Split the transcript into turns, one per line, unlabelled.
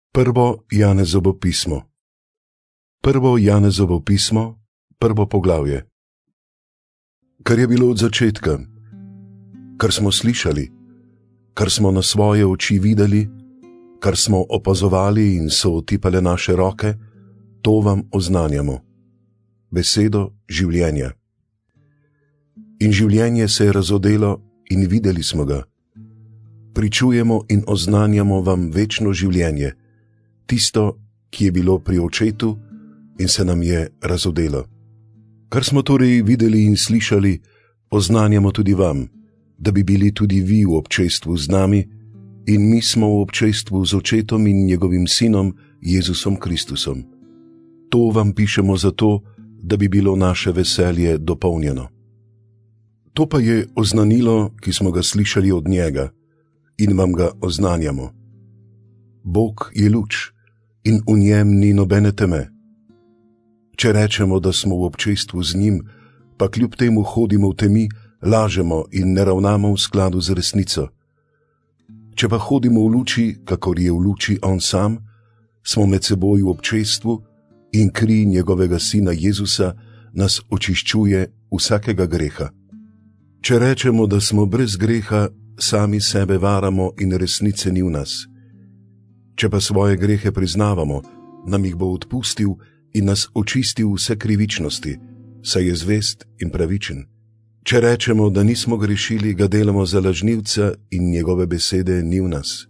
Prvo Janezovo pismo. Prvo Janezovo pismo, prvo poglavje. Kar je bilo od začetka, kar smo slišali, kar smo na svoje oči videli, kar smo opazovali in so otipale naše roke, to vam oznanjamo. Besedo življenja. In življenje se je razodelo in videli smo ga. Pričujemo in oznanjamo vam večno življenje, tisto, ki je bilo pri očetu in se nam je razodelo. Kar smo torej videli in slišali, oznanjamo tudi vam, da bi bili tudi vi v občestvu z nami, in mi smo v občestvu z očetom in njegovim sinom Jezusom Kristusom. To vam pišemo zato, da bi bilo naše veselje dopolnjeno. To pa je oznanilo, ki smo ga slišali od njega, in vam ga oznanjamo. Bog je luč, in v njem ni nobene teme. Če rečemo, da smo v občestvu z njim, pa kljub temu hodimo v temi, lažemo in ne ravnamo v skladu z resnico. Če pa hodimo v luči, kakor je v luči on sam, smo med seboj v občestvu in kri njegovega sina Jezusa nas očiščuje vsakega greha. Če rečemo, da smo brez greha, sami sebe varamo in resnice ni v nas. Če pa svoje grehe priznavamo, nam jih bo odpustil in nas očistil vse krivičnosti, saj je zvest in pravičen. Če rečemo, da nismo grešili, ga delamo za lažnivca in njegove besede ni v nas.